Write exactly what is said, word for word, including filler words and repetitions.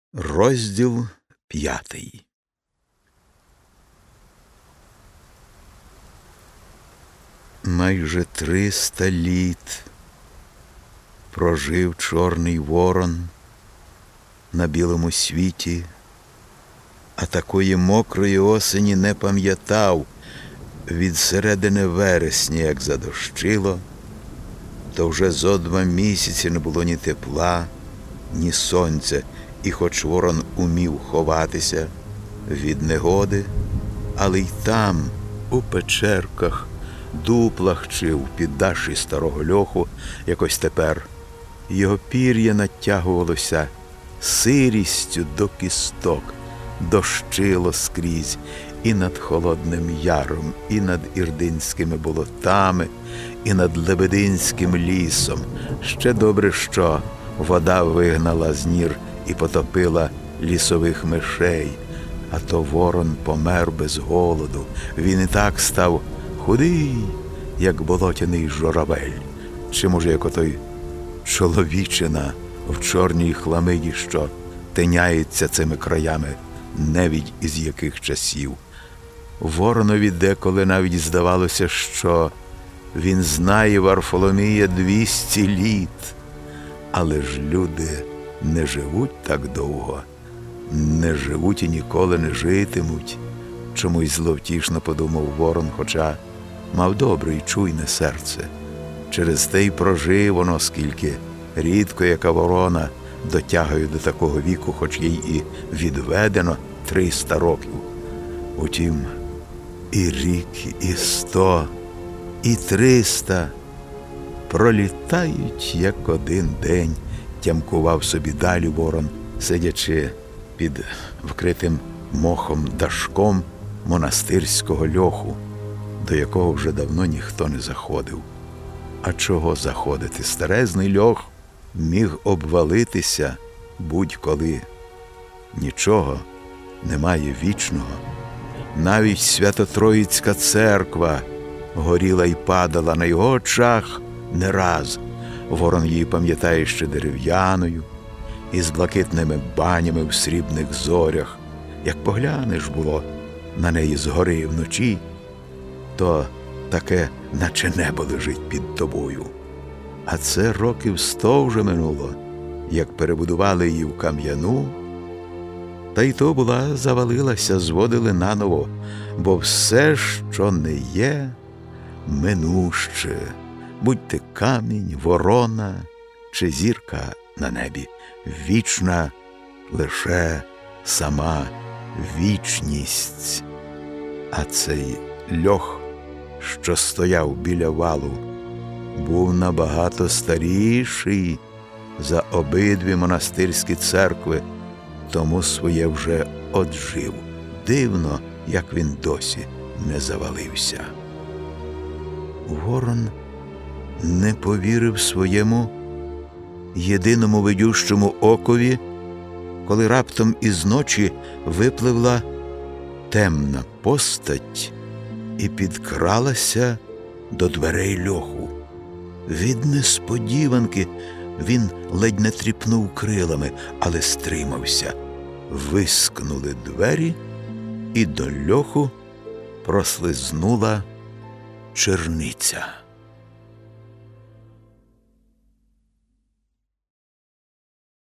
Розділ п'ятий. Майже триста літ прожив Чорний Ворон на білому світі, а такої мокрої осені не пам'ятав. Від середини вересня, як задощило, то вже зо два місяці не було ні тепла, ні сонця, і хоч Ворон умів ховатися від негоди, але й там, у печерках, дуплах чи в піддаші старого льоху, якось тепер його пір'я натягувалося сирістю до кісток, дощило скрізь і над Холодним Яром, і над Ірдинськими болотами, і над Лебединським лісом. Ще добре, що вода вигнала з нір і потопила лісових мишей, а то Ворон помер без голоду. Він і так став худий, як болотяний журавель, чи, може, як отой чоловічина в чорній хламиді, що тиняється цими краями невідь із яких часів. Воронові деколи навіть здавалося, що він знає Варфоломія двісті літ. Але ж люди не живуть так довго, не живуть і ніколи не житимуть. Чомусь зловтішно подумав Ворон, хоча мав добре й чуйне серце. Через те й прожив воно, скільки рідко яка ворона дотягає до такого віку, хоч їй і відведено триста років. Утім, і рік, і сто, і триста пролітають, як один день, тямкував собі далі Ворон, сидячи під вкритим мохом дашком монастирського льоху, до якого вже давно ніхто не заходив. А чого заходити? Старезний льох міг обвалитися будь-коли. Нічого немає вічного. Навіть Свято-Троїцька церква горіла й падала на його очах не раз. Ворон її пам'ятає ще дерев'яною, із блакитними банями в срібних зорях. Як поглянеш було на неї згори вночі, то таке, наче небо лежить під тобою. А це років сто вже минуло, як перебудували її в кам'яну, та й то була завалилася, зводили наново, бо все, що не є, минуще, будь ти камінь, ворона чи зірка на небі, вічна лише сама вічність. А цей льох, що стояв біля валу, був набагато старіший за обидві монастирські церкви, тому своє вже оджив. Дивно, як він досі не завалився. Ворон не повірив своєму єдиному видющому окові, коли раптом із ночі випливла темна постать і підкралася до дверей льоху. Від несподіванки він ледь не тріпнув крилами, але стримався. Вискнули двері, і до льоху прослизнула черниця.